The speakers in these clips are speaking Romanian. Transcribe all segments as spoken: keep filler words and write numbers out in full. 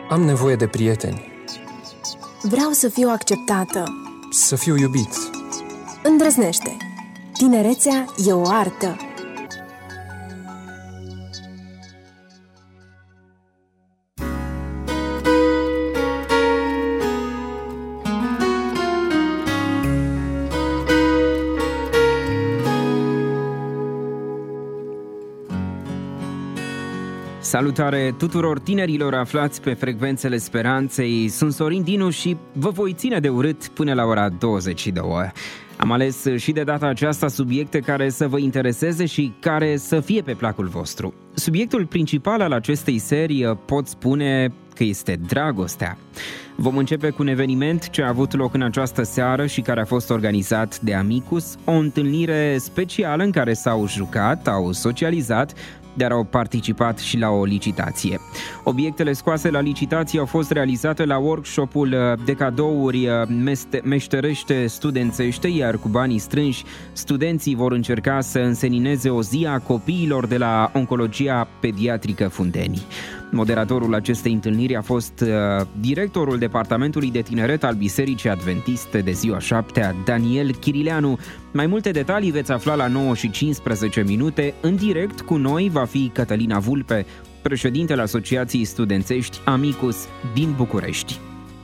Am nevoie de prieteni. Vreau să fiu acceptată. Să fiu iubit. Îndrăznește. Tinerețea e o artă. Salutare tuturor tinerilor aflați pe frecvențele Speranței, sunt Sorin Dinu și vă voi ține de urât până la ora douăzeci și două. Am ales și de data aceasta subiecte care să vă intereseze și care să fie pe placul vostru. Subiectul principal al acestei serii pot spune că este dragostea. Vom începe cu un eveniment ce a avut loc în această seară și care a fost organizat de Amicus, o întâlnire specială în care s-au jucat, au socializat, dar au participat și la o licitație. Obiectele scoase la licitație au fost realizate la workshop-ul de cadouri meșterește studențește, iar cu banii strânși, studenții vor încerca să însenineze o zi a copiilor de la Oncologia Pediatrică Fundeni. Moderatorul acestei întâlniri a fost uh, directorul Departamentului de Tineret al Bisericii Adventiste de ziua șaptea, Daniel Chirileanu. Mai multe detalii veți afla la nouă și cincisprezece minute. În direct cu noi va fi Cătălina Vulpe, președintele Asociației Studențești Amicus din București.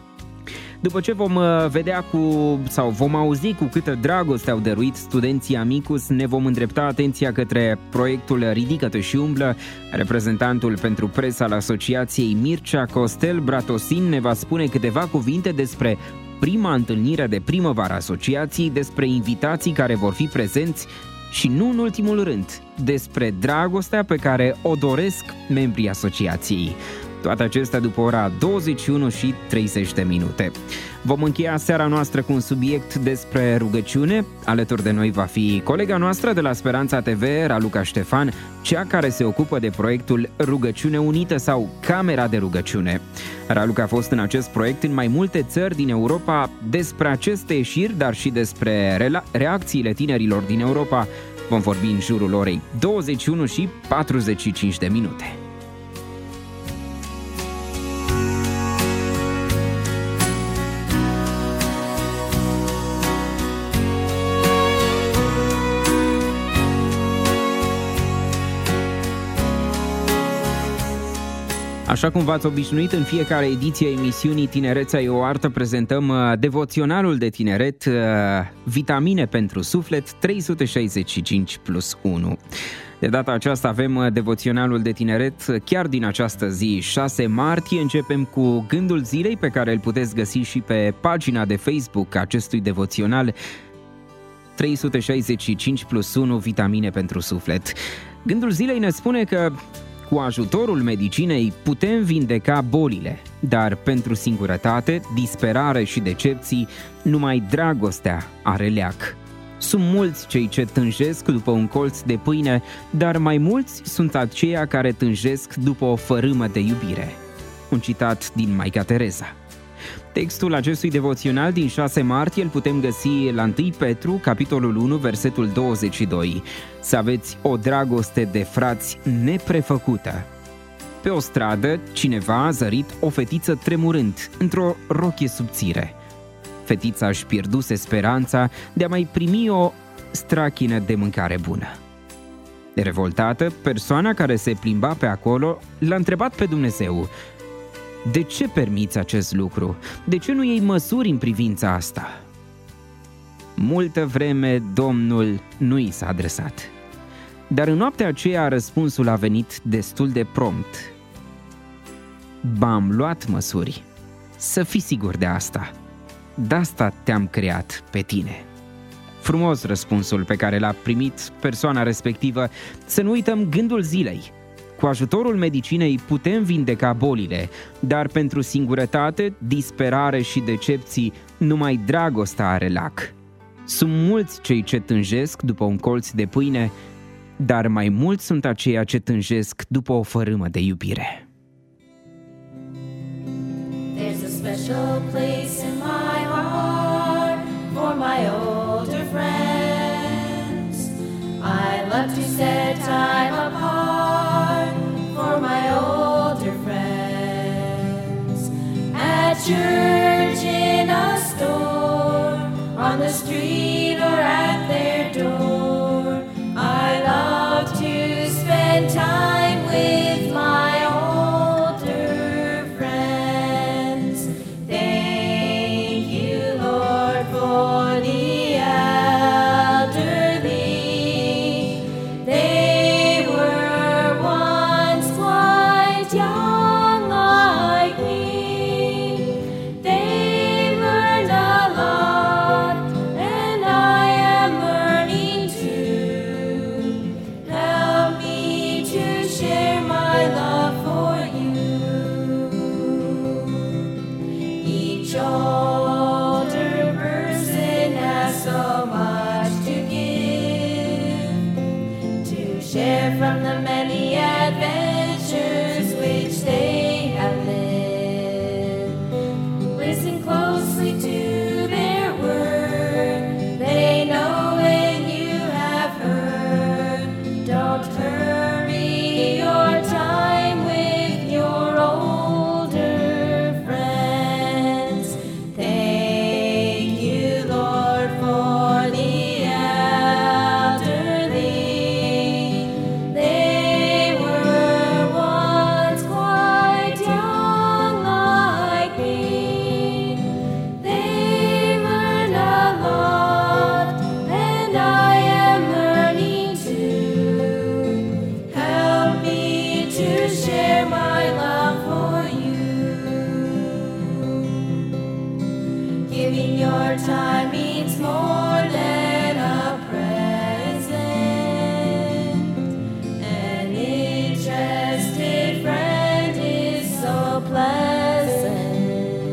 După ce vom vedea cu, sau vom auzi cu câtă dragoste au dăruit studenții Amicus, ne vom îndrepta atenția către proiectul Ridică-te și umblă. Reprezentantul pentru presă al Asociației, Mircea Costel Bratosin, ne va spune câteva cuvinte despre prima întâlnire de primăvară a asociației, despre invitații care vor fi prezenți și, nu în ultimul rând, despre dragostea pe care o doresc membrii asociației. Toate acestea după ora douăzeci și unu și treizeci de minute. Vom încheia seara noastră cu un subiect despre rugăciune. Alături de noi va fi colega noastră de la Speranța T V, Raluca Ștefan, cea care se ocupă de proiectul Rugăciune Unită sau Camera de Rugăciune. Raluca a fost în acest proiect în mai multe țări din Europa. Despre aceste ieșiri, dar și despre reacțiile tinerilor din Europa, vom vorbi în jurul orei douăzeci și unu și patruzeci și cinci de minute. Așa cum v-ați obișnuit, în fiecare ediție a emisiunii Tinerețea e o artă prezentăm devoționalul de tineret, Vitamine pentru suflet, trei sute șaizeci și cinci plus unu. De data aceasta avem devoționalul de tineret chiar din această zi, șase martie. Începem cu gândul zilei, pe care îl puteți găsi și pe pagina de Facebook a acestui devoțional, trei sute șaizeci și cinci plus unu, Vitamine pentru suflet. Gândul zilei ne spune că cu ajutorul medicinei putem vindeca bolile, dar pentru singurătate, disperare și decepții, numai dragostea are leac. Sunt mulți cei ce tânjesc după un colț de pâine, dar mai mulți sunt aceia care tânjesc după o fărâmă de iubire. Un citat din Maica Tereza. Textul acestui devoțional din șase martie îl putem găsi la întâi Petru, capitolul unu, versetul douăzeci și doi. Să aveți o dragoste de frați neprefăcută. Pe o stradă, cineva a zărit o fetiță tremurând, într-o rochie subțire. Fetița își pierduse speranța de a mai primi o strachină de mâncare bună. Revoltată, persoana care se plimba pe acolo l-a întrebat pe Dumnezeu: de ce permiți acest lucru? De ce nu iei măsuri în privința asta? Multă vreme Domnul nu i s-a adresat. Dar în noaptea aceea răspunsul a venit destul de prompt. B-am luat măsuri. Să fii sigur de asta. De asta te-am creat pe tine. Frumos răspunsul pe care l-a primit persoana respectivă. Să nu uităm gândul zilei. Cu ajutorul medicinei putem vindeca bolile, dar pentru singurătate, disperare și decepții, numai dragostea are lac. Sunt mulți cei ce tânjesc după un colț de pâine, dar mai mulți sunt aceia ce tânjesc după o fărâmă de iubire. There's a special place in my heart for my older friends. I love to set time apart for my older friends. church, in a store, on the street, or at their door. I love to spend time with my older friends. Thank you, Lord, for the elderly. They were once quite young like me. They learned a lot, and I am learning too. Help me to share my love for you. Each older person has so much to give, to share from the many adventures which they have lived. Listen closely to their word. They know when you have heard. Don't hurry your time with your older friends. Thank you, Lord, for the elderly. They were once quite young like me. They learned a lot, and I am learning too. Help me to share my love for you. Giving your time means more than a present. An interested friend is so pleasant.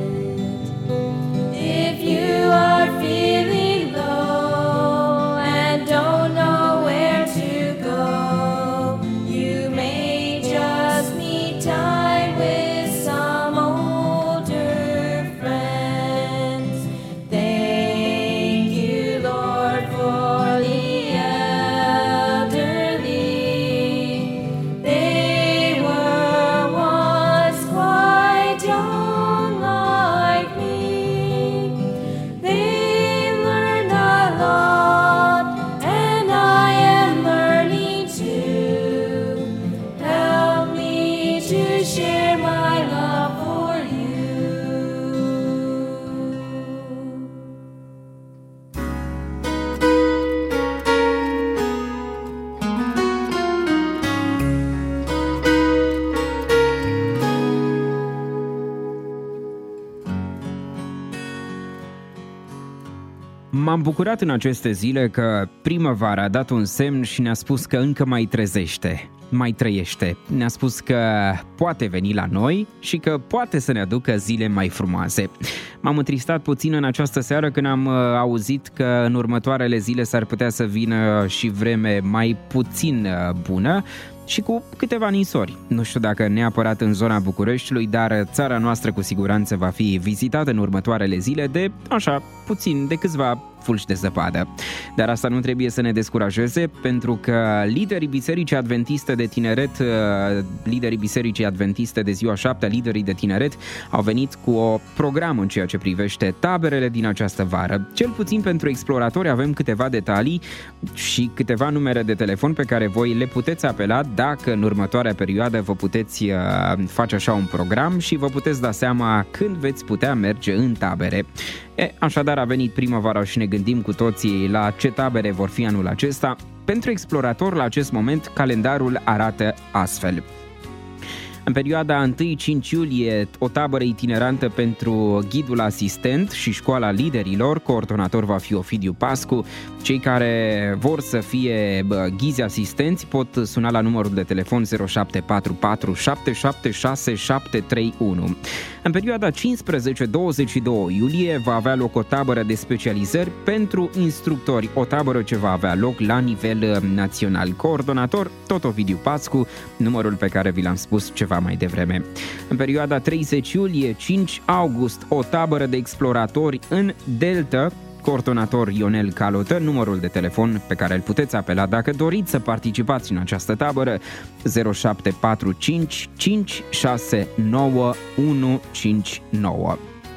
If you are feeling low and don't know where to go, you may just need time with some older friends. Thank you, Lord, for the elderly. They were once quite young like me. They learned a lot, and I am learning too. Help me to share my love for you. M-am bucurat în aceste zile că primăvara a dat un semn și ne-a spus că încă mai trezește, mai trăiește. Ne-a spus că poate veni la noi și că poate să ne aducă zile mai frumoase. M-am întristat puțin în această seară când am uh, auzit că în următoarele zile s-ar putea să vină și vreme mai puțin uh, bună și cu câteva ninsori. Nu știu dacă neapărat în zona Bucureștiului, dar țara noastră cu siguranță va fi vizitată în următoarele zile de, așa, puțin, de câțiva fulgi de zăpadă. Dar asta nu trebuie să ne descurajeze, pentru că liderii Bisericii Adventiste de Tineret, liderii Bisericii Adventiste de ziua șaptea, liderii de tineret, au venit cu o program în ceea ce privește taberele din această vară. Cel puțin pentru exploratori avem câteva detalii și câteva numere de telefon pe care voi le puteți apela dacă în următoarea perioadă vă puteți face așa un program și vă puteți da seama când veți putea merge în tabere. E, așadar a venit primăvara și ne gândim cu toții la ce tabere vor fi anul acesta. Pentru explorator, la acest moment, calendarul arată astfel. În perioada unu-cinci iulie, o tabără itinerantă pentru ghidul asistent și școala liderilor, coordonator va fi Ovidiu Pascu. Cei care vor să fie ghizi asistenți pot suna la numărul de telefon zero șapte patru patru șapte șapte șase șapte trei unu. În perioada cincisprezece douăzeci și doi iulie va avea loc o tabără de specializări pentru instructori, o tabără ce va avea loc la nivel național. Coordonator tot Ovidiu Pascu, numărul pe care vi l-am spus ceva mai devreme. În perioada treizeci iulie cinci august, o tabără de exploratori în Delta, coordonator Ionel Calotă, numărul de telefon pe care îl puteți apela dacă doriți să participați în această tabără, zero șapte patru cinci cinci șase nouă unu cinci nouă.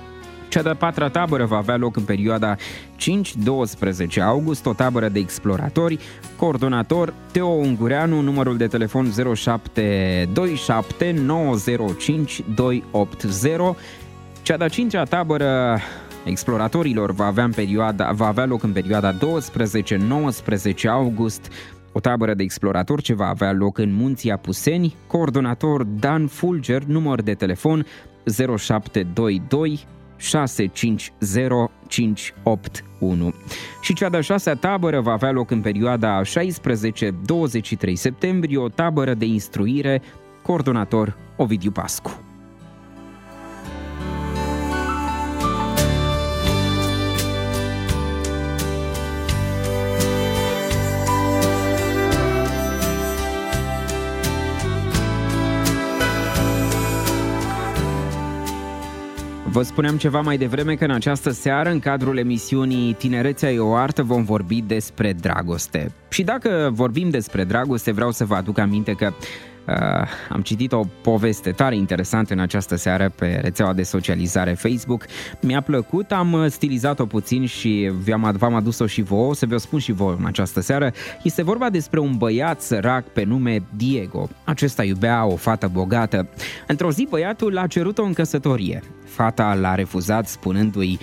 Cea de-a patra tabără va avea loc în perioada cinci doisprezece august, o tabără de exploratori, coordonator Teo Ungureanu, numărul de telefon zero șapte doi șapte nouă zero cinci doi opt zero. Cea de-a cincea tabără exploratorilor va avea, în perioada, va avea loc în perioada doisprezece nouăsprezece august, o tabără de exploratori ce va avea loc în Munții Apuseni, coordonator Dan Fulger, număr de telefon zero șapte doi doi șase cinci zero cinci opt unu. Și cea de-a șasea tabără va avea loc în perioada șaisprezece douăzeci și trei septembrie, o tabără de instruire, coordonator Ovidiu Pascu. Vă spuneam ceva mai devreme că în această seară, în cadrul emisiunii Tinerețea e o artă, vom vorbi despre dragoste. Și dacă vorbim despre dragoste, vreau să vă aduc aminte că uh, am citit o poveste tare interesantă în această seară pe rețeaua de socializare Facebook. Mi-a plăcut, am stilizat-o puțin și v-am, v-am adus-o și vouă, o să vă spun și vouă în această seară. Este vorba despre un băiat sărac pe nume Diego. Acesta iubea o fată bogată. Într-o zi băiatul a cerut-o în căsătorie. Fata l-a refuzat spunându-i: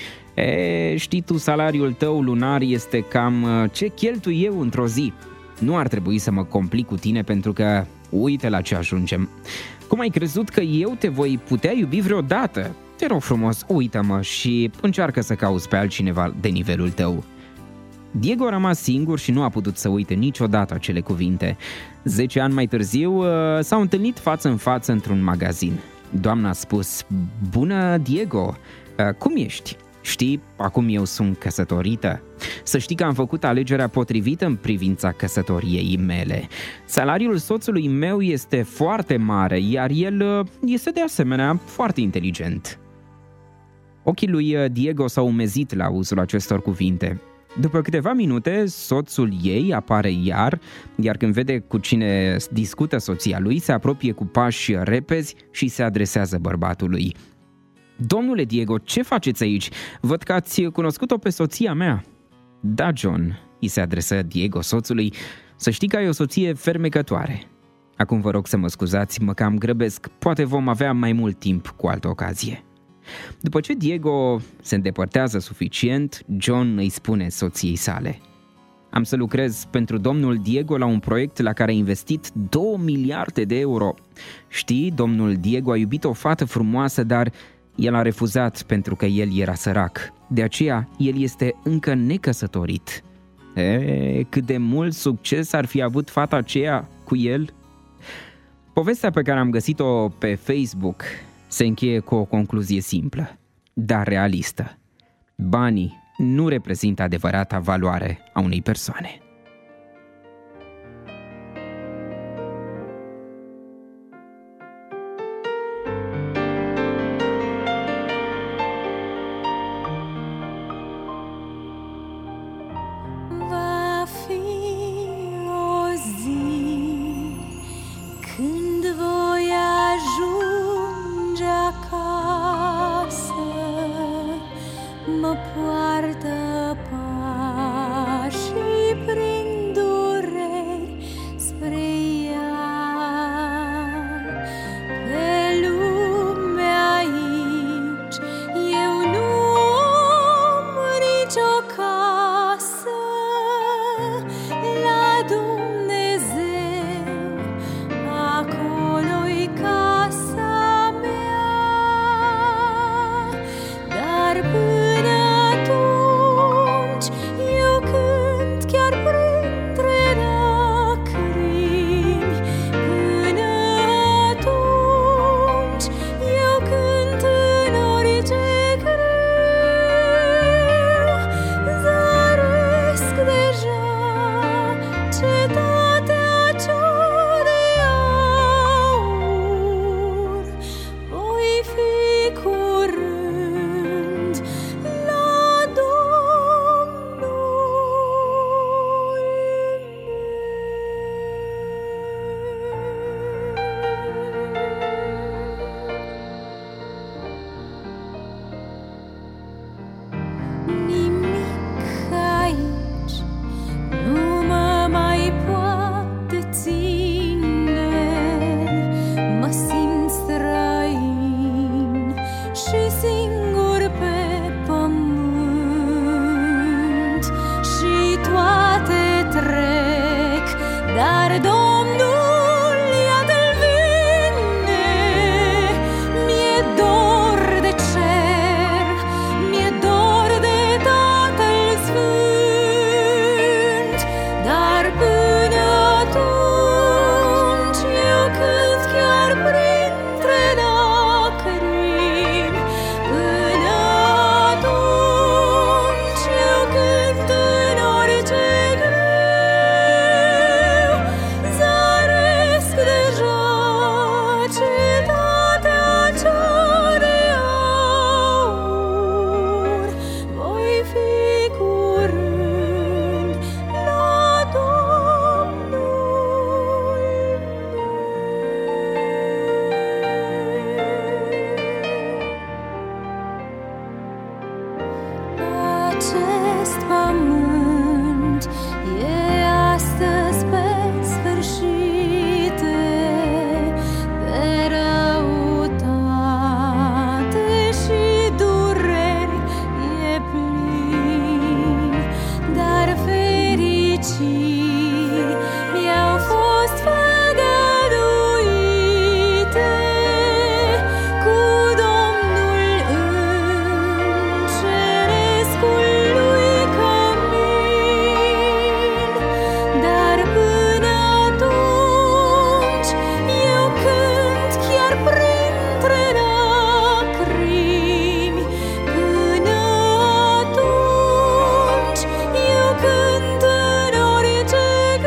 e, știi tu, salariul tău lunar este cam ce cheltui eu într-o zi. Nu ar trebui să mă complic cu tine pentru că uite la ce ajungem. Cum ai crezut că eu te voi putea iubi vreodată? Te rog frumos, uită-mă și încearcă să cauți pe altcineva de nivelul tău. Diego a rămas singur și nu a putut să uite niciodată acele cuvinte. Zece ani mai târziu s-au întâlnit față în față într-un magazin. Doamna a spus: bună, Diego, cum ești? Știi, acum eu sunt căsătorită. Să știi că am făcut alegerea potrivită în privința căsătoriei mele. Salariul soțului meu este foarte mare, iar el este de asemenea foarte inteligent. Ochii lui Diego s-au umezit la auzul acestor cuvinte. După câteva minute, soțul ei apare iar, iar când vede cu cine discută soția lui, se apropie cu pași repezi și se adresează bărbatului. Domnule Diego, ce faceți aici? Văd că ați cunoscut-o pe soția mea. Da, John, îi se adresă Diego soțului, să știi că ai o soție fermecătoare. Acum vă rog să mă scuzați, mă cam grăbesc, poate vom avea mai mult timp cu altă ocazie. După ce Diego se îndepărtează suficient, John îi spune soției sale: am să lucrez pentru domnul Diego la un proiect la care a investit două miliarde de euro. Știi, domnul Diego a iubit o fată frumoasă, dar el a refuzat pentru că el era sărac. De aceea, el este încă necăsătorit. E, cât de mult succes ar fi avut fata aceea cu el? Povestea pe care am găsit-o pe Facebook se încheie cu o concluzie simplă, dar realistă. Banii nu reprezintă adevărata valoare a unei persoane. Va fi o zi când voi ajunge acasă, mă poartă pașii prin acest pământ e astăzi pe sfârșite de răutate și dureri e plin, dar fericiri mi-au fost făgăduite cu Domnul în cerescul lui cămin. Dar până atunci eu cânt chiar printre lacrimi. Până atunci eu cânt în orice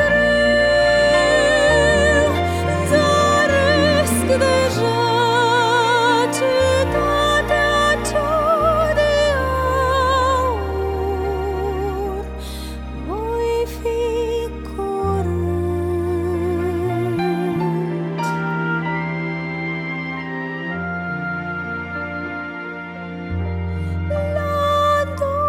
greu. Zaresc deja cetatea cea de aur. Voi fi curând la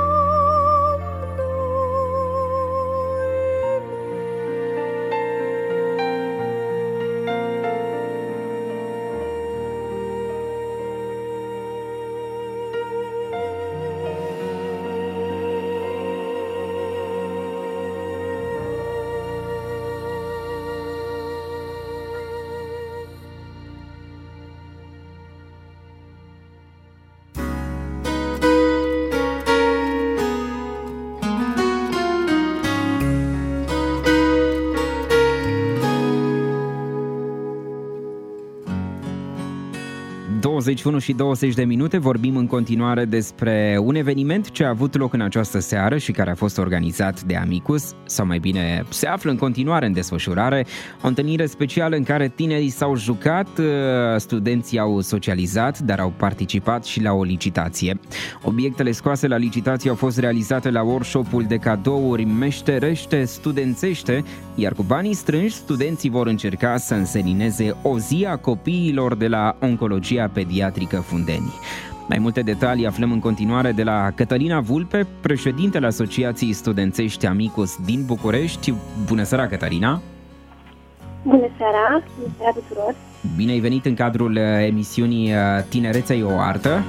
douăzeci și unu și douăzeci de minute, vorbim în continuare despre un eveniment ce a avut loc în această seară și care a fost organizat de Amicus, sau mai bine se află în continuare în desfășurare, o întâlnire specială în care tinerii s-au jucat, studenții au socializat, dar au participat și la o licitație. Obiectele scoase la licitație au fost realizate la workshop-ul de cadouri Meșterește Studențește, iar cu banii strânși, studenții vor încerca să însenineze o zi a copiilor de la Oncologia Pediatrică Fundeni. Mai multe detalii aflăm în continuare de la Cătălina Vulpe, președintele Asociației Studențești Amicus din București. Bună seara, Cătălina! Bună seara! Bună seara tuturor! Bine ai venit în cadrul emisiunii Tinerețea e o artă.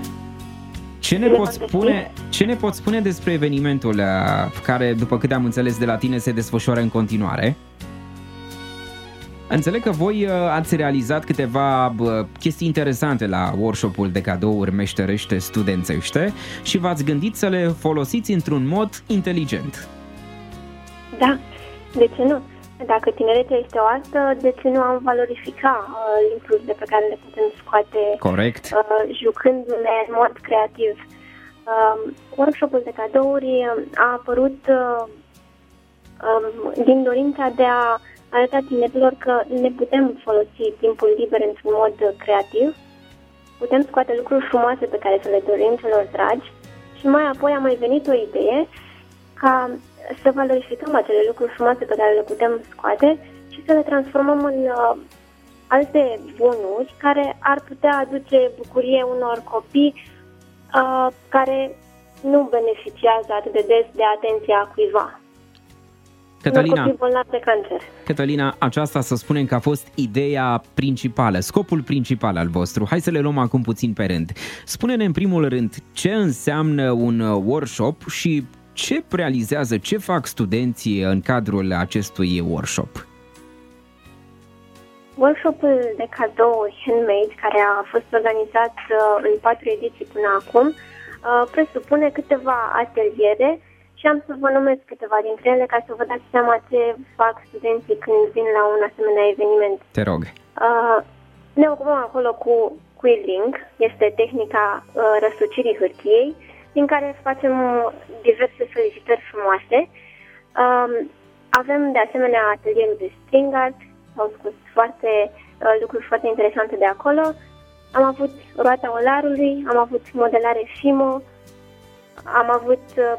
Ce ne, poți spune, ce ne poți spune despre evenimentul care, după câte am înțeles de la tine, se desfășoară în continuare? Înțeleg că voi ați realizat câteva chestii interesante la workshop-ul de cadouri Meșterește Studențește și v-ați gândit să le folosiți într-un mod inteligent. Da, de ce nu? Dacă tinerețea este o artă, de ce nu am valorifica uh, lucrurile pe care le putem scoate Corect. Uh, jucându-le în mod creativ? Uh, workshop-ul de cadouri a apărut uh, um, din dorința de a arăta tinerilor că ne putem folosi timpul liber într-un mod creativ, putem scoate lucruri frumoase pe care să le dorim celor dragi și mai apoi a mai venit o idee ca să valorificăm acele lucruri frumoase pe care le putem scoate și să le transformăm în uh, alte bunuri care ar putea aduce bucurie unor copii uh, care nu beneficiază atât de des de atenția cuiva. Cătălina, de cancer. Cătălina, aceasta să spunem că a fost ideea principală, scopul principal al vostru. Hai să le luăm acum puțin pe rând. Spune-ne în primul rând ce înseamnă un workshop și ce realizează, ce fac studenții în cadrul acestui workshop. Workshopul de cadouri handmade, care a fost organizat în patru ediții până acum, presupune câteva ateliere și am să vă numesc câteva dintre ele ca să vă dați seama ce fac studenții când vin la un asemenea eveniment. Te rog. Uh, ne ocupăm acolo cu quilling, este tehnica uh, răsucirii hârtiei, din care facem diverse solicitări frumoase. Uh, avem de asemenea atelierul de string art, au scos foarte uh, lucruri foarte interesante de acolo. Am avut roata olarului, am avut modelare Fimo, am avut uh,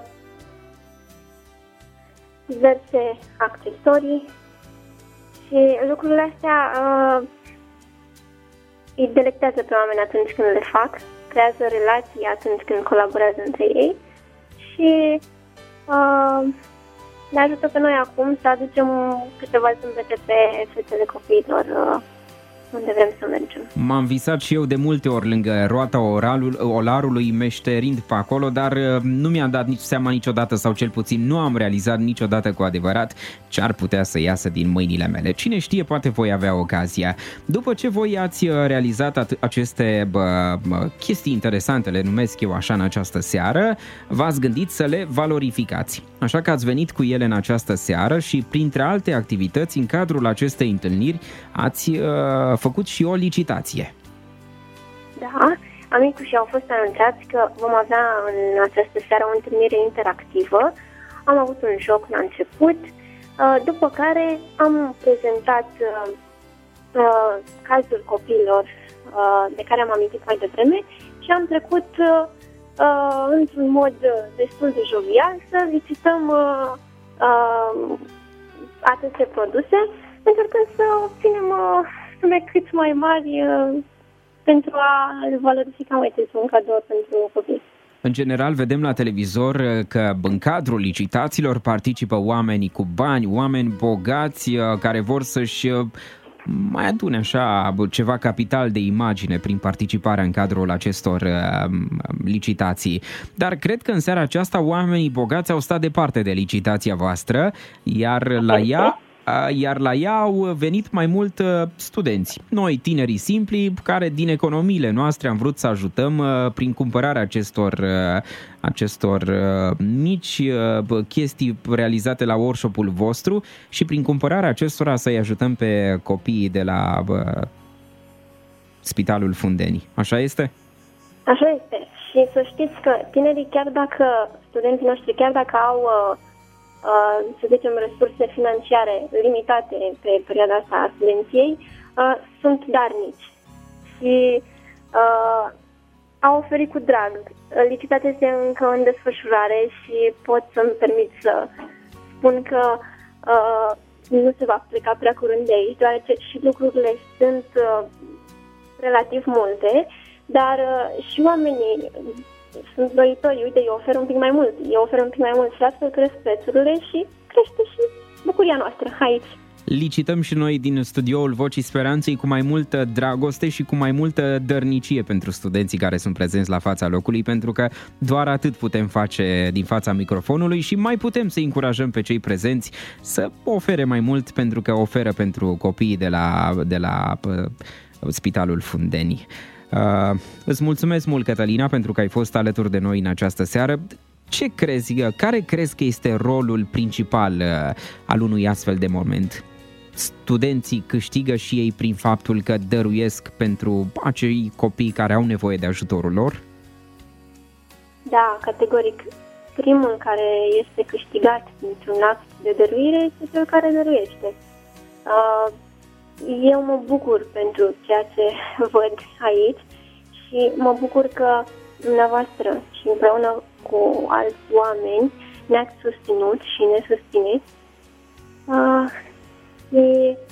diverse accesorii și lucrurile astea uh, îi delectează pe oameni atunci când le fac, creează relații atunci când colaborează între ei și uh, ne ajută pe noi acum să aducem câteva zâmbete pe fețele copiilor uh, unde vrem să mergem. M-am visat și eu de multe ori lângă roata oralul, olarului, meșterind pe acolo, dar nu mi-am dat nici seama niciodată, sau cel puțin nu am realizat niciodată cu adevărat ce ar putea să iasă din mâinile mele. Cine știe, poate voi avea ocazia. După ce voi ați realizat at- aceste bă, bă, chestii interesante, le numesc eu așa în această seară, v-ați gândit să le valorificați. Așa că ați venit cu ele în această seară și printre alte activități, în cadrul acestei întâlniri, ați uh, făcut și o licitație. Da, amicii și au fost anunțați că vom avea în această seară o întâlnire interactivă. Am avut un joc la început, după care am prezentat uh, cazul copiilor uh, de care am amintit mai devreme și am trecut uh, într-un mod destul de jovial să licităm uh, uh, aceste produse, încercând să obținem uh, sume cât mai mari uh, pentru a le valorifica mai târziu un cadou pentru copii. În general, vedem la televizor că în cadrul licitațiilor participă oamenii cu bani, oameni bogați care vor să-și mai adune așa ceva capital de imagine prin participarea în cadrul acestor licitații. Dar cred că în seara aceasta oamenii bogați au stat departe de licitația voastră, iar la ea... Iar la ea au venit mai mult studenți, noi tinerii simpli, care din economiile noastre am vrut să ajutăm prin cumpărarea acestor, acestor mici chestii realizate la workshop-ul vostru și prin cumpărarea acestora să-i ajutăm pe copiii de la Spitalul Fundeni. Așa este? Așa este. Și să știți că tinerii, chiar dacă, studenții noștri, chiar dacă au... Uh, să zicem, resurse financiare limitate pe perioada asta a studenției, uh, sunt darnici și uh, au oferit cu drag. Licitația este încă în desfășurare și pot să-mi permit să spun că uh, nu se va pleca prea curând de aici, deoarece și lucrurile sunt uh, relativ multe, dar uh, și oamenii sunt doitori, uite, eu ofer un pic mai mult, eu ofer un pic mai mult și astfel cresc prețurile și crește și bucuria noastră aici. Licităm și noi din studioul Vocii Speranței cu mai multă dragoste și cu mai multă dărnicie pentru studenții care sunt prezenți la fața locului, pentru că doar atât putem face din fața microfonului și mai putem să încurajăm pe cei prezenți să ofere mai mult, pentru că oferă pentru copiii de la, de la uh, Spitalul Fundeni. Uh, îți mulțumesc mult, Cătălina, pentru că ai fost alături de noi în această seară. Ce crezi, care crezi că este rolul principal uh, al unui astfel de moment? Studenții câștigă și ei prin faptul că dăruiesc pentru acei copii care au nevoie de ajutorul lor? Da, categoric. Primul care este câștigat dintr-un act de dăruire este cel care dăruiește. Uh, Eu mă bucur pentru ceea ce văd aici și mă bucur că dumneavoastră și împreună cu alți oameni ne-ați susținut și ne susțineți. Uh, și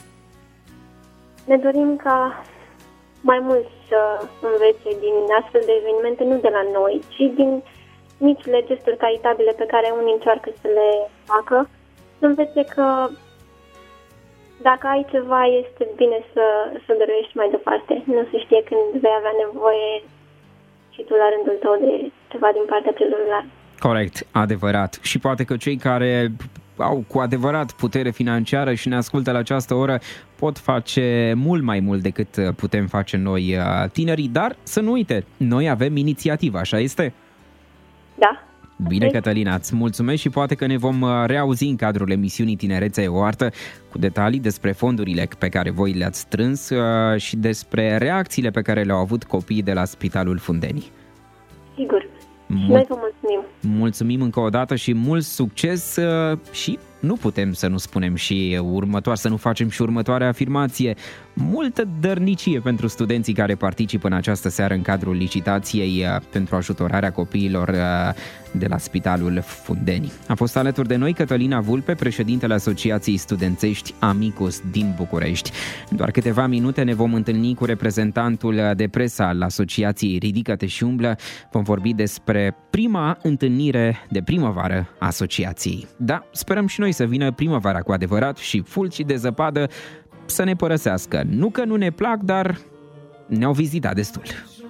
ne dorim ca mai mult să învețe din astfel de evenimente, nu de la noi, ci din micile gesturi caritabile pe care unii încearcă să le facă, să învețe că dacă ai ceva, este bine să, să dăruiești mai departe. Nu se știe când vei avea nevoie și tu la rândul tău de ceva din partea celuilalt. Corect, adevărat. Și poate că cei care au cu adevărat putere financiară și ne ascultă la această oră pot face mult mai mult decât putem face noi tinerii, dar să nu uite, noi avem inițiativă, așa este? Da. Bine, Cătălina, îți mulțumesc și poate că ne vom reauzi în cadrul emisiunii Tinerețea e o artă cu detalii despre fondurile pe care voi le-ați strâns și despre reacțiile pe care le-au avut copiii de la Spitalul Fundeni. Sigur. Mul- Noi vă mulțumim. Mulțumim încă o dată și mult succes și nu putem să nu spunem și următoare, să nu facem și următoarea afirmație. Multă dărnicie pentru studenții care participă în această seară în cadrul licitației pentru ajutorarea copiilor de la Spitalul Fundeni. A fost alături de noi Cătălina Vulpe, președintele Asociației Studențești Amicus din București. În doar câteva minute ne vom întâlni cu reprezentantul de presă al Asociației Ridică-te și umblă. Vom vorbi despre prima întâlnire de primăvară a asociației. Da, sperăm și noi să vină primăvara cu adevărat și fulgi de zăpadă să ne părăsească. Nu că nu ne plac, dar ne-au vizitat destul.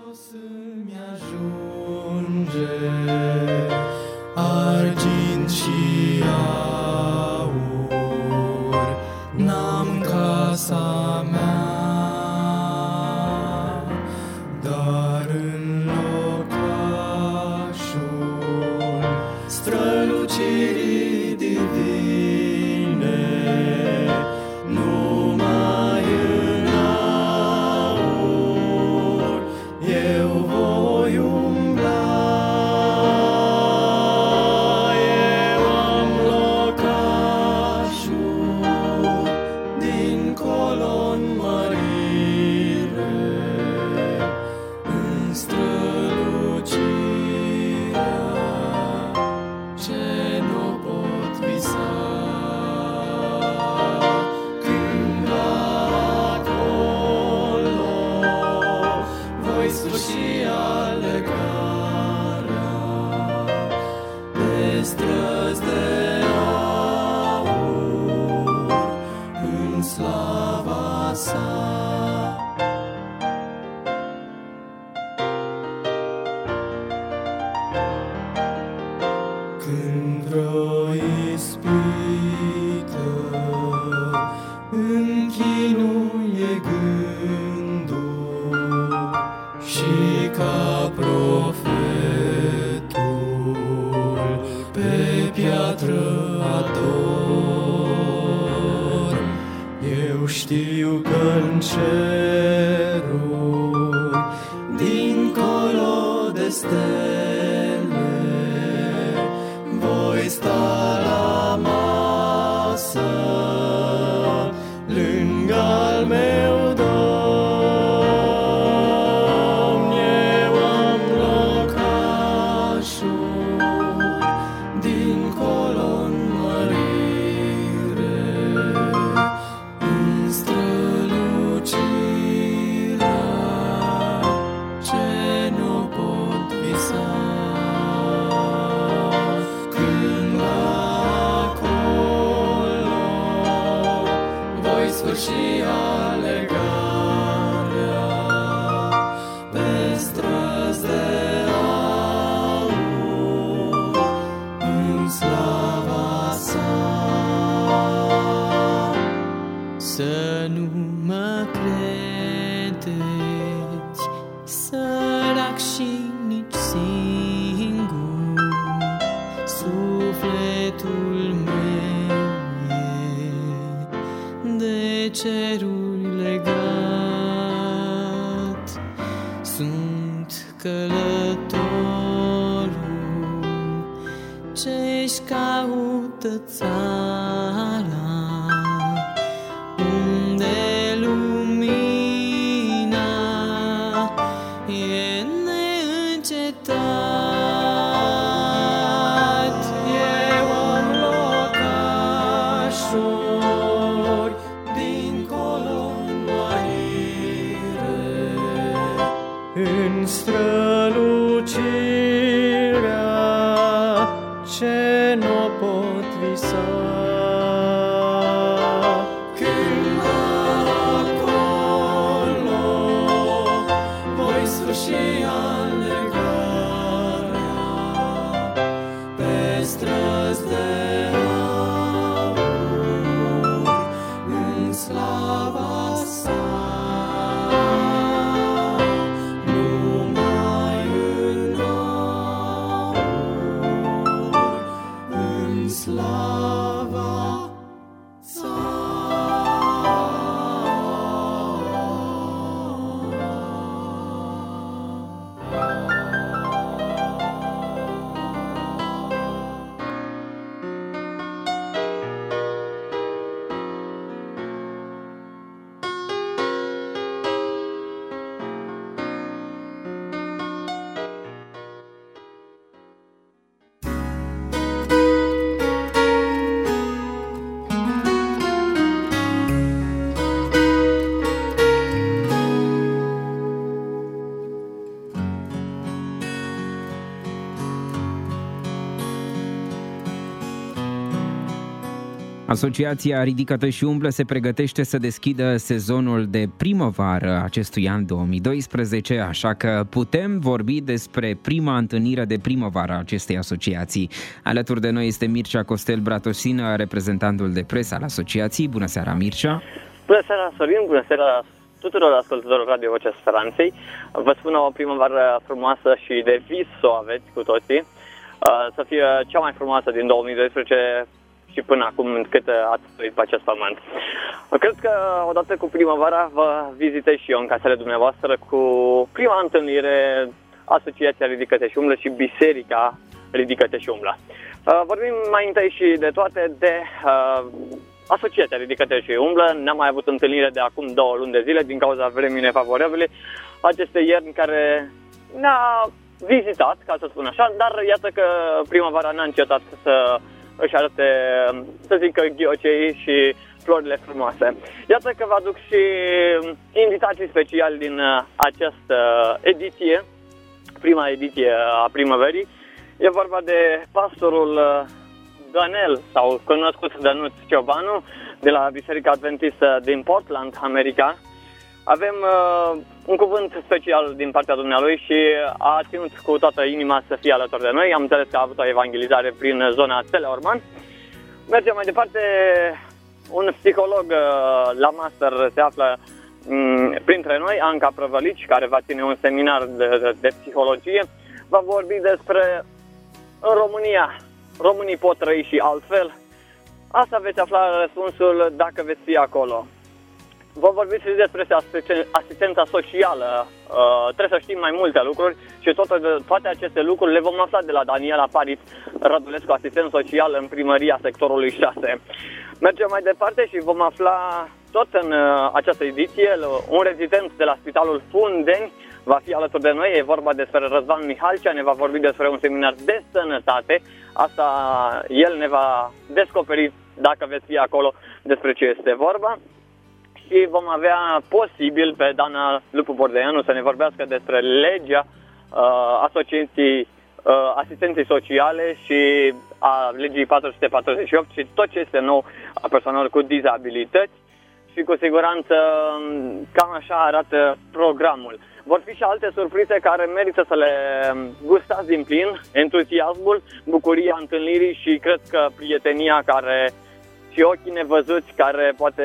Argint și aur n-am casa mea, dar în locașul strălucirii divine, numai în aur eu voi umbla. Când vreo ispită închinuie gândul și ca profetul pe piatră ador, eu știu că-n ceruri dincolo de stele voi sta la masă lângă al meu Domn. Eu am locașul dincolo-n mărire, în strălucirea ce nu pot visa. Și alegarea pe străzi de aur în slava sa. Să nu mă credeți sărac și nici singur, sufletul meu de ceruri legat. Sunt călătorul ce-și caută țara, unde lumina e neîncetat. Eu am locașuri dincolo-n mărire, în strălucirea ce n-o pot visa. Când acolo voi sfârși alegarea pe străzi de slava sa, numai în aur, în slava sa. Asociația Ridică-te și umblă se pregătește să deschidă sezonul de primăvară acestui an două mii doisprezece, așa că putem vorbi despre prima întâlnire de primăvară a acestei asociații. Alături de noi este Mircea Costel Bratosin, reprezentantul de presă al asociației. Bună seara, Mircea! Bună seara, Sorin! Bună seara tuturor ascultătorilor Radio Vocea Speranței! Vă spun o primăvară frumoasă și de vis să o aveți cu toții. Să fie cea mai frumoasă din două mii doisprezece și până acum cât ați trăit pe acest pământ. Cred că odată cu primăvara vă vizitez și eu în casele dumneavoastră cu prima întâlnire Asociația Ridică-te și umblă și Biserica Ridică-te și umblă. Vorbim mai întâi și de toate de uh, Asociația Ridică-te și umblă. N-am mai avut întâlnire de acum două luni de zile din cauza vremii nefavorabile. Aceste ierni care ne-a vizitat, ca să spun așa, dar iată că primăvara n-a încetat să își arate, să zic, ghiocei și florile frumoase. Iată că vă aduc și invitații speciali din această ediție, prima ediție a primăverii. E vorba de pastorul Dănel, sau cunoscut Dănuț Ciobanu, de la Biserica Adventistă din Portland, America. Avem uh, un cuvânt special din partea dumnealui și a ținut cu toată inima să fie alături de noi. Am înțeles că a avut o evangelizare prin zona Teleorman. Mergem mai departe. Un psiholog uh, la master se află um, printre noi, Anca Prăvălici, care va ține un seminar de, de, de psihologie. Va vorbi despre în România, românii pot trăi și altfel. Asta veți afla răspunsul dacă veți fi acolo. Vă vorbiți și despre asistența socială. Uh, trebuie să știm mai multe lucruri și toate, toate aceste lucruri le vom afla de la Daniela Paris Radulescu, asistent social în primăria sectorului șase. Mergem mai departe și vom afla tot în uh, această ediție un rezident de la Spitalul Fundeni va fi alături de noi. E vorba despre Răzvan Mihalcea, ne va vorbi despre un seminar de sănătate. Asta el ne va descoperi, dacă veți fi acolo, despre ce este vorba. Și vom avea posibil pe Dana Lupu Bordeanu să ne vorbească despre legea uh, asociației uh, asistenței sociale și a legii patru sute patruzeci și opt și tot ce este nou a persoanelor cu dizabilități. Și cu siguranță cam așa arată programul. Vor fi și alte surprize care merită să le gustați din plin, entuziasmul, bucuria întâlnirii și cred că prietenia care și ochii nevăzuți care poate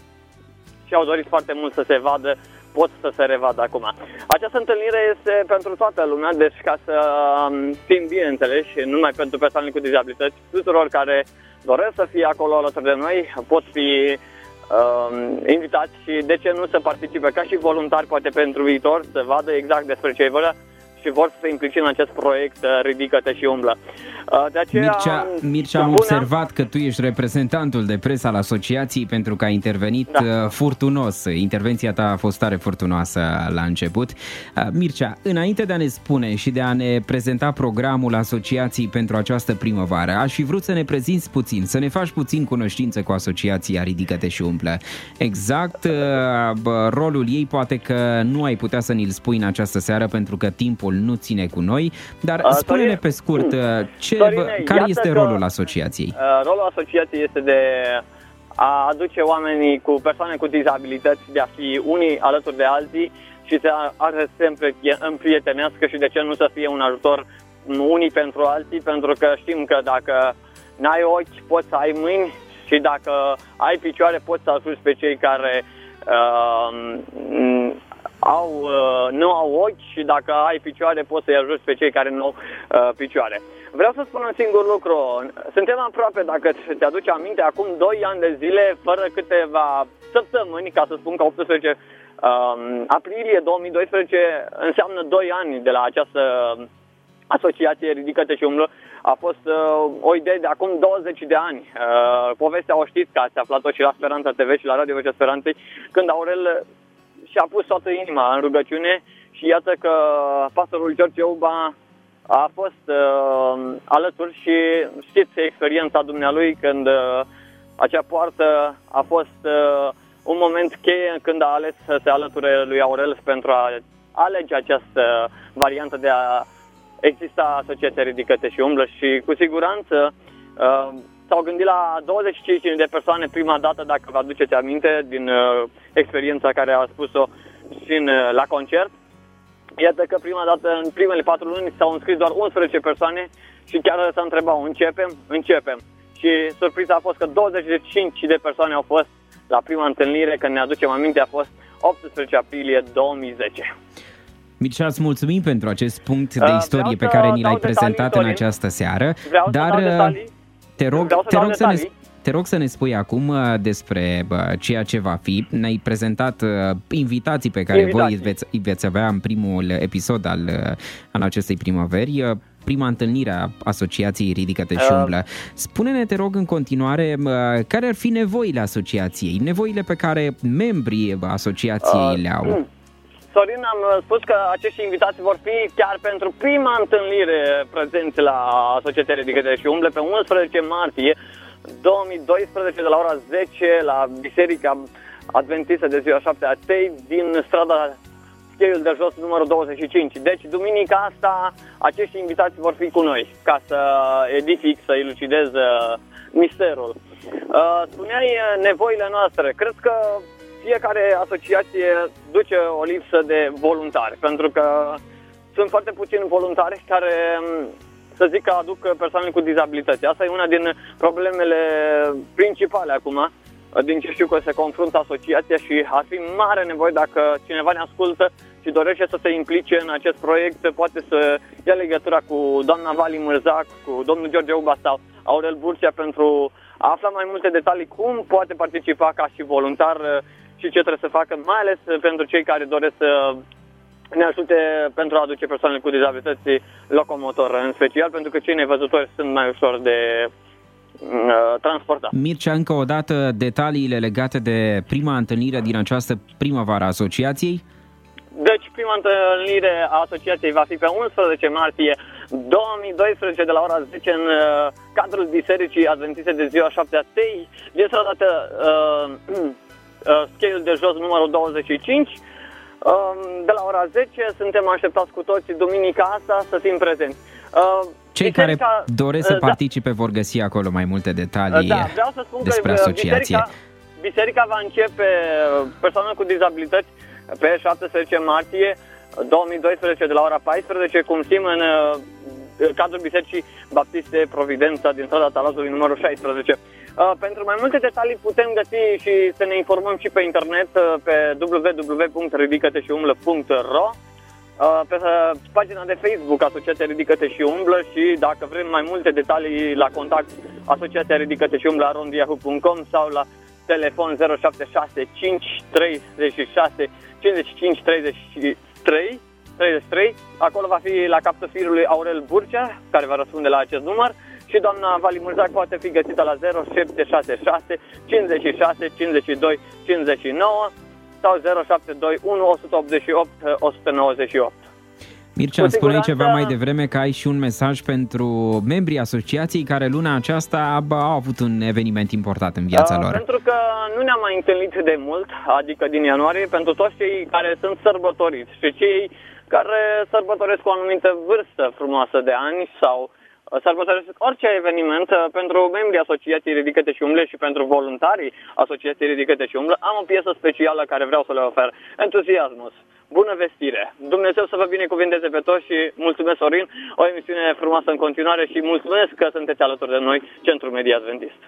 și-au dorit foarte mult să se vadă, pot să se revadă acum. Această întâlnire este pentru toată lumea, deci ca să fim bine înțeleși, nu numai pentru persoanele cu dizabilități, tuturor care doresc să fie acolo alături de noi, pot fi uh, invitați și de ce nu să participe ca și voluntari, poate pentru viitor, să vadă exact despre ce e vorba și vor să se implice în acest proiect Ridică-te și umblă. De aceea, Mircea, Mircea am observat că tu ești reprezentantul de presă al asociației pentru că a intervenit da. furtunos. Intervenția ta a fost tare furtunoasă la început. Mircea, înainte de a ne spune și de a ne prezenta programul asociației pentru această primăvară, aș fi vrut să ne prezinți puțin, să ne faci puțin cunoștință cu asociația Ridică-te și umblă. Exact rolul ei poate că nu ai putea să ni-l spui în această seară pentru că timpul nu ține cu noi, dar uh, spune-ne pe scurt ce, Sorine, care este rolul asociației? Uh, rolul asociației este de a aduce oamenii cu persoane cu dizabilități, de a fi unii alături de alții și să arăți sempre împrietenească și de ce nu să fie un ajutor unii pentru alții, pentru că știm că dacă n-ai ochi poți să ai mâini și dacă ai picioare poți să ajuți pe cei care uh, au, uh, nu au ochi și dacă ai picioare poți să-i ajuți pe cei care nu au uh, picioare. Vreau să spun un singur lucru. Suntem aproape, dacă te-aduci aminte, acum doi ani de zile, fără câteva săptămâni, ca să spun că optsprezece uh, aprilie două mii doisprezece înseamnă doi ani de la această asociație Ridică-te și umblă. A fost uh, o idee de acum douăzeci de ani. Uh, povestea o știți, că ați aflat-o și la Speranța T V și la Radio Vocea Speranței, când Aurel și-a pus toată inima în rugăciune și iată că pastorul George Iuba a fost uh, alături și știți experiența dumnealui când uh, acea poartă a fost uh, un moment cheie când a ales să se alăture lui Aurel pentru a alege această variantă de a exista asociația Ridică-te și umblă și cu siguranță uh, s-au gândit la douăzeci și cinci de persoane prima dată, dacă vă aduceți aminte, din uh, experiența care a spus-o și în, uh, la concert. Iată că prima dată, în primele patru luni, s-au înscris doar unsprezece persoane și chiar s-a întrebat, începem? Începem. Și surpriza a fost că douăzeci și cinci de persoane au fost la prima întâlnire, când ne aducem aminte, a fost optsprezece aprilie două mii zece. Mircea, îți mulțumim pentru acest punct de istorie pe care ni l-ai prezentat în această seară. Dar te rog, te rog să ne Te rog să ne spui acum despre ceea ce va fi. Ne-ai prezentat invitații pe care Invitații. voi veți, veți avea în primul episod al, al acestei primăveri. Prima întâlnire a Asociației Ridică-te și umblă. Spune-ne, te rog, în continuare, care ar fi nevoile asociației, nevoile pe care membrii asociației uh, le au. Hmm. Sorin, am spus că acești invitați vor fi chiar pentru prima întâlnire prezenți la Asociația Ridică-te și umblă pe unsprezece martie două mii doisprezece, de la ora zece, la Biserica Adventistă de Ziua șaptea a Tei, din strada Scheiul de Jos, numărul douăzeci și cinci. Deci, duminica asta, acești invitați vor fi cu noi, ca să edific, să elucidez uh, misterul. Uh, spuneai nevoile noastre. Cred că fiecare asociație duce o lipsă de voluntari, pentru că sunt foarte puțini voluntari care, să zic, că aduc persoane cu dizabilități. Asta e una din problemele principale acum, din ce știu că se confruntă asociația, și ar fi mare nevoie, dacă cineva ne ascultă și dorește să se implice în acest proiect, poate să ia legătura cu doamna Vali Mârzac, cu domnul George Uba sau Aurel Burcea, pentru a afla mai multe detalii cum poate participa ca și voluntar și ce trebuie să facă, mai ales pentru cei care doresc să ne ajute pentru a aduce persoanele cu dizabilități locomotor, în special pentru că cei nevăzători sunt mai ușor de uh, transportat. Mircea, încă o dată detalиile legate de prima întâlnire din această primăvară a asociației? Deci prima întâlnire a asociației va fi pe unsprezece martie două mii doisprezece, de la ora zece, în uh, cadrul Bisericii Adventiste de Ziua șaptea Tei, din strada uh, uh, Scheiul de Jos, numărul douăzeci și cinci. De la ora zece suntem așteptați cu toții duminica asta să fim prezenți. Cei Biserica, care doresc să participe da. vor găsi acolo mai multe detalii da, vreau să spun despre că asociație. Biserica, biserica va începe persoane cu dizabilități pe șaptesprezece martie două mii doisprezece, de la ora paisprezece, cum știm, în cadrul Bisericii Baptiste Providența din strada Talazului numărul șaisprezece. Uh, pentru mai multe detalii putem găsi și să ne informăm și pe internet uh, pe w w w punct ridicate și umblă punct r o, uh, pe uh, pagina de Facebook Asociația Ridică-te și umblă, și dacă vrem mai multe detalii la contact Asociația Ridică-te și umblă arond yahoo punct com sau la telefon zero șapte șase cinci treizeci și șase cincizeci și cinci treizeci și trei treizeci și trei. Acolo va fi la capul firului Aurel Burcea, care va răspunde la acest număr, și doamna Vali Mârzac poate fi găsită la zero șapte șase șase cincizeci și șase cincizeci și doi cincizeci și nouă sau zero șapte doi unu o sută optzeci și opt o sută nouăzeci și opt. Mircea, îmi spuneai ceva mai devreme că ai și un mesaj pentru membrii asociației care luna aceasta au avut un eveniment important în viața uh, lor. Pentru că nu ne-am mai întâlnit de mult, adică din ianuarie, pentru toți cei care sunt sărbătoriți și cei care sărbătoresc o anumită vârstă frumoasă de ani sau sărbătoresc orice eveniment, pentru membrii Asociației Ridică-te și umblă și pentru voluntarii Asociației Ridică-te și umblă, am o piesă specială care vreau să le ofer. Entuziasmus, bună vestire, Dumnezeu să vă binecuvinteze pe toți și mulțumesc, Sorin, o emisiune frumoasă în continuare și mulțumesc că sunteți alături de noi, Centrul Media Adventist.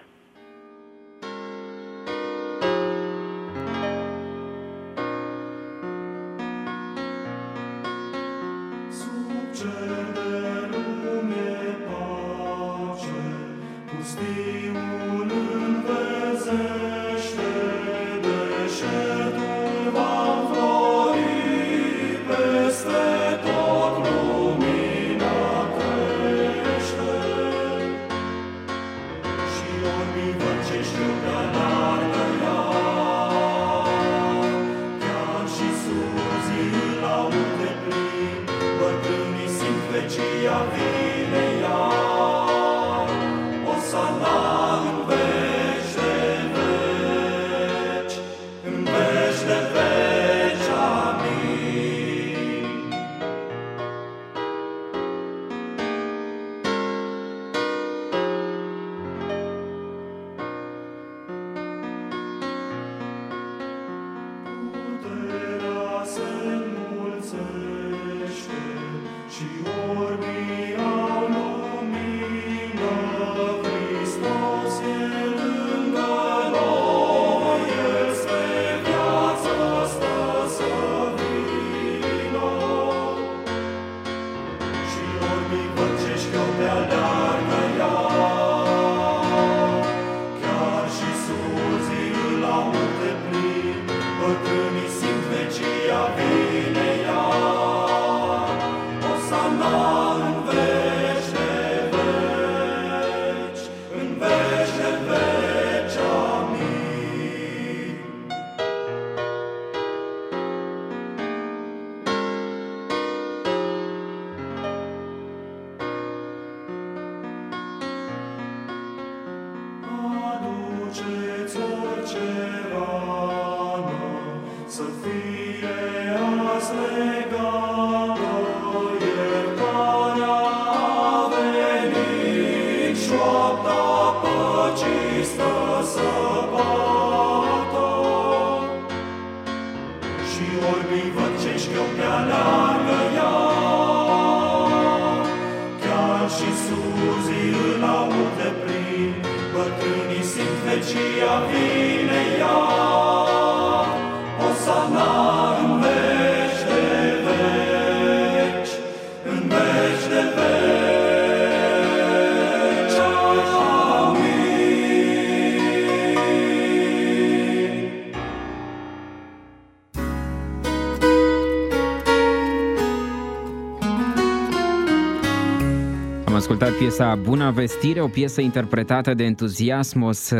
Am ascultat piesa Buna Vestire, o piesă interpretată de Entuziasmos,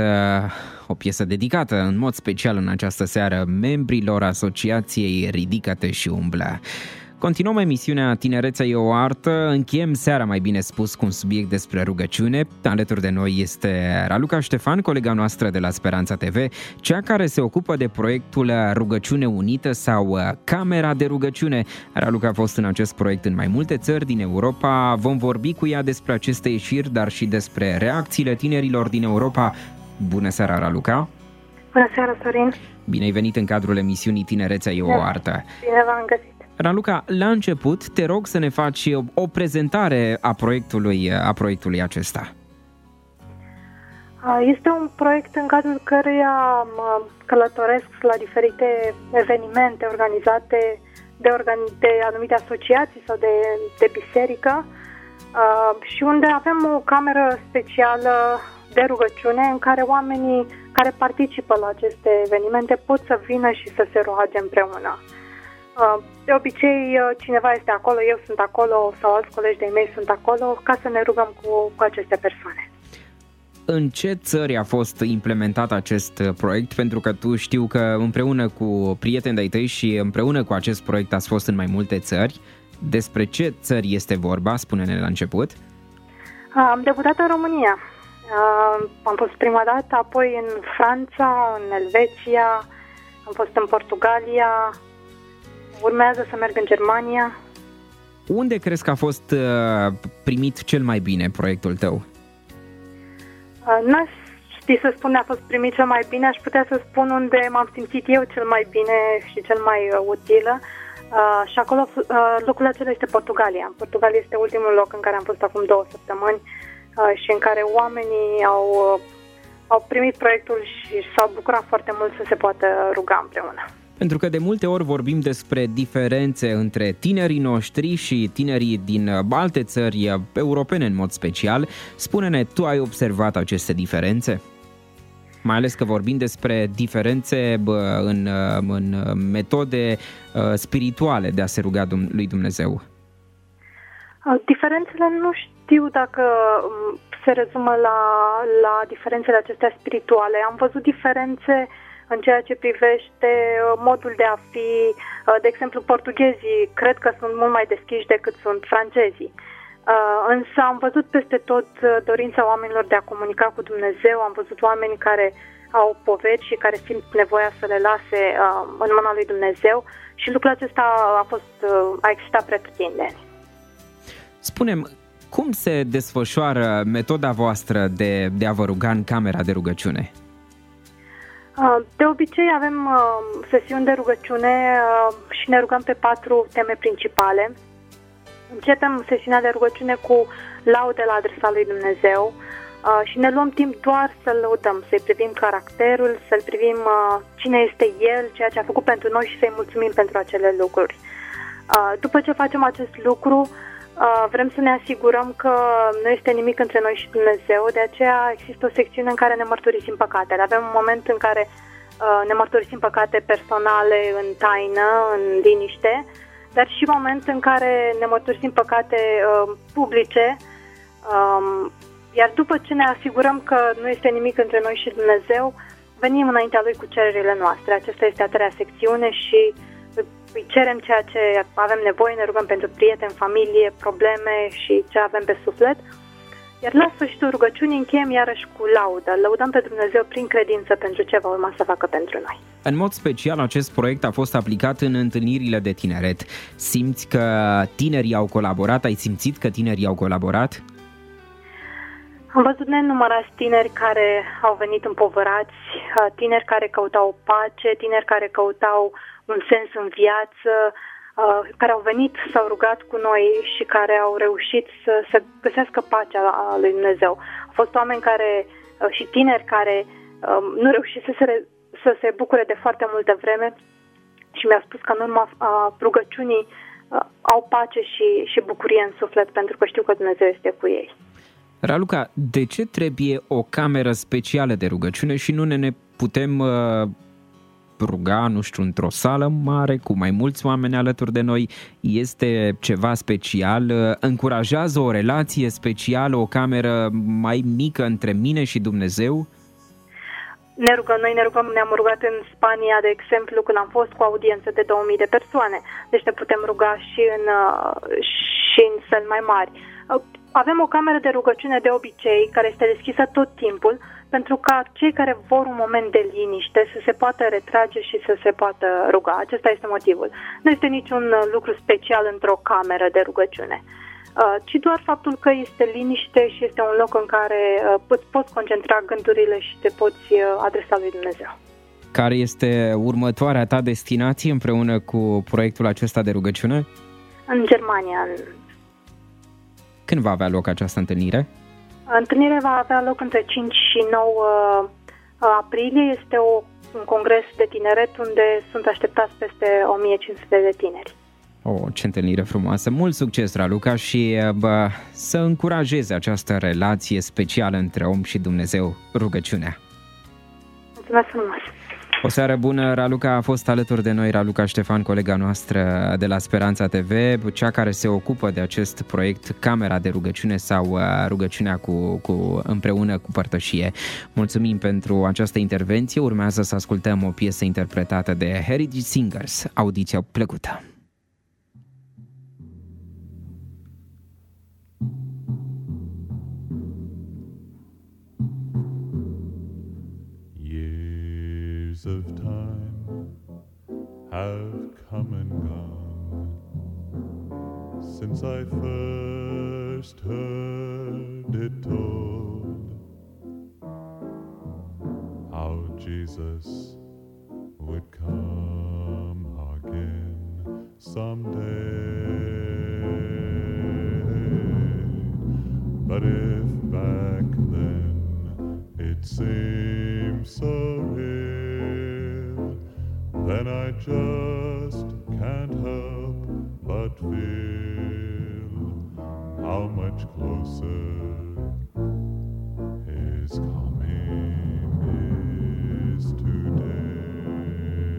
o piesă dedicată în mod special în această seară membrilor asociației Ridică-te și umblă. Continuăm emisiunea Tinerețea e o artă, încheiem seara, mai bine spus, cu un subiect despre rugăciune. Alături de noi este Raluca Ștefan, colega noastră de la Speranța T V, cea care se ocupă de proiectul Rugăciune Unită sau Camera de Rugăciune. Raluca a fost în acest proiect în mai multe țări din Europa. Vom vorbi cu ea despre aceste ieșiri, dar și despre reacțiile tinerilor din Europa. Bună seara, Raluca! Bună seara, Sorin! Bine ai venit în cadrul emisiunii Tinerețea e o artă. Bine v-am găsit! Raluca, la început te rog să ne faci o prezentare a proiectului, a proiectului acesta. Este un proiect în cadrul căruia mă călătoresc la diferite evenimente organizate de, organi- de anumite asociații sau de, de biserică și unde avem o cameră specială de rugăciune în care oamenii care participă la aceste evenimente pot să vină și să se roage împreună. De obicei, cineva este acolo, eu sunt acolo sau alți colegi de-ai mei sunt acolo ca să ne rugăm cu, cu aceste persoane. În ce țări a fost implementat acest proiect? Pentru că tu știu că împreună cu prieteni de-ai tăi și împreună cu acest proiect ați fost în mai multe țări. Despre ce țări este vorba? Spune-ne la început. Am debutat în România. Am fost prima dată, apoi în Franța, în Elveția, am fost în Portugalia. Urmează să merg în Germania. Unde crezi că a fost primit cel mai bine proiectul tău? N-aș ști să spun a fost primit cel mai bine, aș putea să spun unde m-am simțit eu cel mai bine și cel mai utilă. Și acolo, locul acela este Portugalia. Portugalia este ultimul loc în care am fost acum două săptămâni și în care oamenii au, au primit proiectul și s-au bucurat foarte mult să se poată ruga împreună. Pentru că de multe ori vorbim despre diferențe între tinerii noștri și tinerii din alte țări europene în mod special. Spune-ne, tu ai observat aceste diferențe? Mai ales că vorbim despre diferențe în, în metode spirituale de a se ruga lui Dumnezeu. Diferențele nu știu dacă se rezumă la, la diferențele acestea spirituale. Am văzut diferențe în ceea ce privește modul de a fi, de exemplu, portughezii cred că sunt mult mai deschiși decât sunt francezii. Însă am văzut peste tot dorința oamenilor de a comunica cu Dumnezeu, am văzut oameni care au povești și care simt nevoia să le lase în mâna lui Dumnezeu și lucrul acesta a fost, a existat pretutindeni. Spune-mi, cum se desfășoară metoda voastră de, de a vă ruga în camera de rugăciune? De obicei avem sesiuni de rugăciune și ne rugăm pe patru teme principale. începem sesiunea de rugăciune cu laude la adresa lui Dumnezeu uh, și ne luăm timp doar să-L lăudăm, să-i privim caracterul, să-L privim uh, cine este El, ceea ce a făcut pentru noi și să-i mulțumim pentru acele lucruri. Uh, după ce facem acest lucru, uh, vrem să ne asigurăm că nu este nimic între noi și Dumnezeu, de aceea există o secțiune în care ne mărturisim păcatele. Avem un moment în care uh, ne mărturisim păcate personale în taină, în liniște, dar și moment în care ne mărturisim păcate uh, publice, um, iar după ce ne asigurăm că nu este nimic între noi și Dumnezeu, venim înaintea Lui cu cererile noastre. Acesta este a treia secțiune și îi cerem ceea ce avem nevoie, ne rugăm pentru prieteni, familie, probleme și ce avem pe suflet. Iar la sfârșitul rugăciunii încheiem iarăși cu laudă. Lăudăm pe Dumnezeu prin credință pentru ce va urma să facă pentru noi. În mod special, acest proiect a fost aplicat în întâlnirile de tineret. Simți că tinerii au colaborat? Ai simțit că tinerii au colaborat? Am văzut nenumărați tineri care au venit împovărați, tineri care căutau pace, tineri care căutau un sens în viață, care au venit, s-au rugat cu noi și care au reușit să, să găsească pacea lui Dumnezeu. Au fost oameni care, și tineri care nu reușit să se, să se bucure de foarte multă vreme și mi-au spus că în urma rugăciunii au pace și, și bucurie în suflet pentru că știu că Dumnezeu este cu ei. Raluca, de ce trebuie o cameră specială de rugăciune și nu ne, ne putem uh, ruga, nu știu, într-o sală mare cu mai mulți oameni alături de noi? Este ceva special? Uh, încurajează o relație specială, o cameră mai mică între mine și Dumnezeu? Ne rugăm, noi ne rugăm, ne-am rugat în Spania, de exemplu, când am fost cu audiență de două mii de persoane. Deci ne putem ruga și în, uh, și în săli mai mari. Uh, Avem o cameră de rugăciune de obicei, care este deschisă tot timpul, pentru ca cei care vor un moment de liniște să se poată retrage și să se poată ruga. Acesta este motivul. Nu este niciun lucru special într-o cameră de rugăciune, ci doar faptul că este liniște și este un loc în care îți poți concentra gândurile și te poți adresa lui Dumnezeu. Care este următoarea ta destinație împreună cu proiectul acesta de rugăciune? În Germania. Când va avea loc această întâlnire? Întâlnirea va avea loc între cinci și nouă aprilie. Este o, un congres de tineret unde sunt așteptați peste o mie cinci sute de tineri. O, ce întâlnire frumoasă! Mult succes, Raluca, și bă, să încurajeze această relație specială între om și Dumnezeu, rugăciunea. Mulțumesc frumos! O seară bună, Raluca a fost alături de noi, Raluca Ștefan, colega noastră de la Speranța T V, cea care se ocupă de acest proiect Camera de Rugăciune sau Rugăciunea cu, cu, împreună cu părtășie. Mulțumim pentru această intervenție, urmează să ascultăm o piesă interpretată de Heritage Singers. Audiție plăcută! Of time have come and gone since I first heard it told how Jesus would come again someday. But if back then it seemed so real, then I just can't help but feel how much closer His coming is today.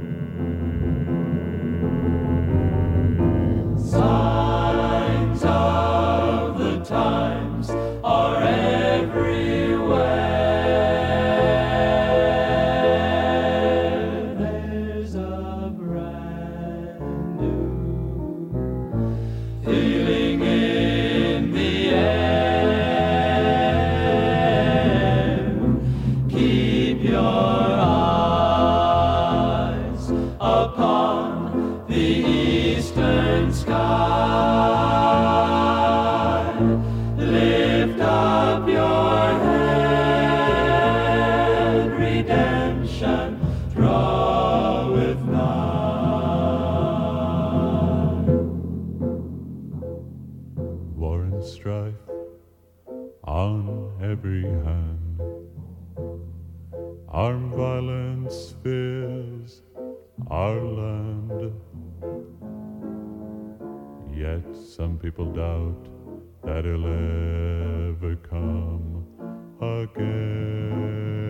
Signs of the times are everywhere. Keep your eyes strife on every hand. Armed violence fills our land. Yet some people doubt that it'll ever come again.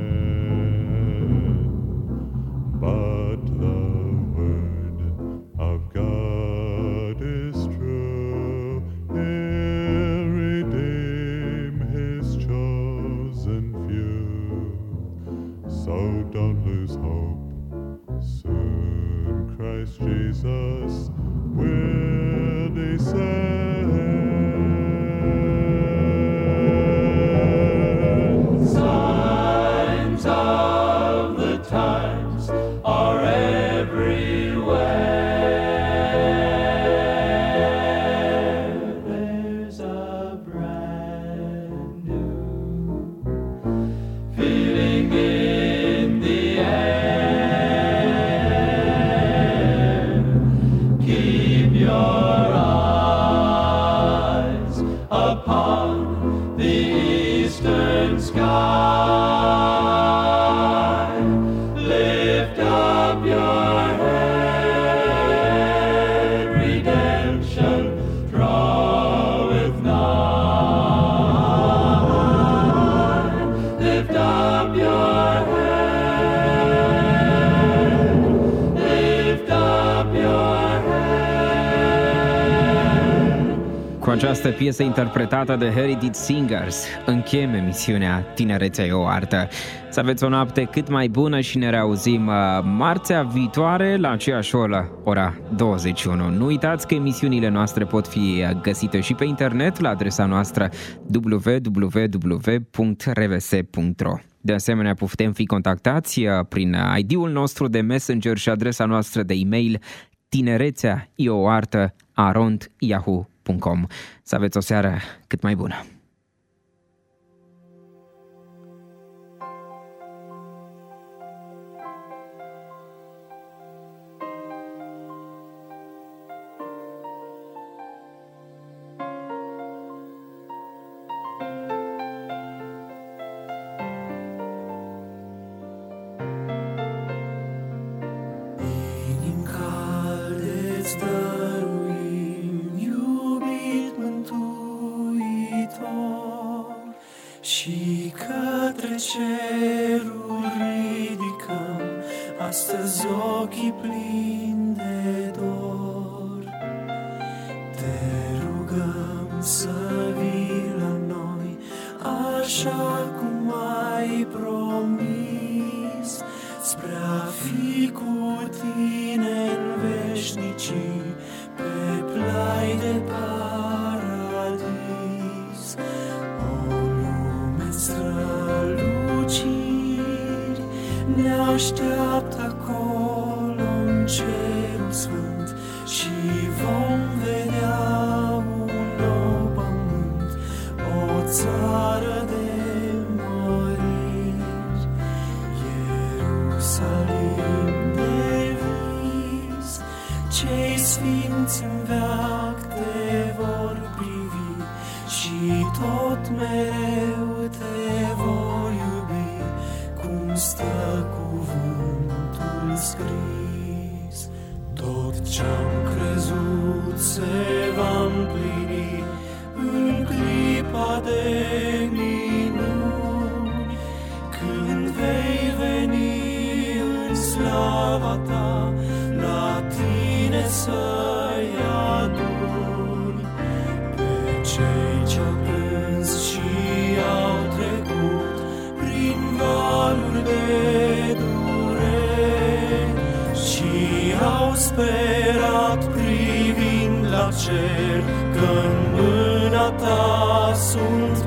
But the word of God is true. He'll redeem his chosen few. So don't lose hope. Soon Christ Jesus will descend. Signs of the times are everywhere. There's a brand new feeling in the air. Keep your eyes upon the eastern sky. Lift up your head, redemption draweth nigh. Lift up your head, lift up your head. Cu această piesă interpretată de Heritage Singers încheiem emisiunea Tinerețea e o artă. Să aveți o noapte cât mai bună și ne reauzim uh, marțea viitoare la aceeași oră, ora douăzeci și unu. Nu uitați că emisiunile noastre pot fi găsite și pe internet la adresa noastră w w w punct r v s punct r o. De asemenea, putem fi contactați uh, prin I D-ul nostru de Messenger și adresa noastră de e-mail tinerețea e o artă arond yahoo punct com. Să aveți o seară cât mai bună! Inim calde-ți dăruim, iubit mântuitor, și către ceruri ridicăm astăzi ochii plini de dor. Te rugăm să vii la noi, așa cum ai promis, spre a fi cu tine în veșnicii, pe plai de paradis. O lume străluciri ne așteaptă acolo în cerul sfânt și vom vedea un nou pământ, o țară de măriri. Ierusalim de vis, cei sfinți în veac te vor privi și tot mereu te vor iubi, cum stă cuvântul scris. Tot ce-am crezut se va împlini în clipa de minuni, când vei veni în slava ta, la tine să-i aduni pe cei ce-au plâns și au trecut prin valuri de dureri și au sperat privind la cer, că-n mâna ta sunt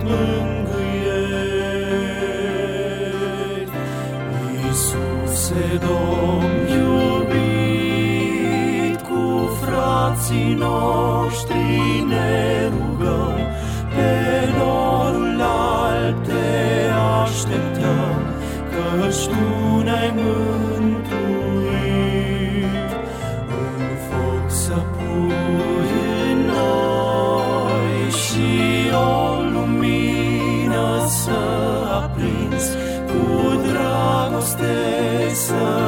mângâieri. Iisuse, Domn iubit, cu frații noștri ne rugăm, pe norul alb te așteptăm, căci tu ne-ai mântuit. În foc să pui în noi și sun.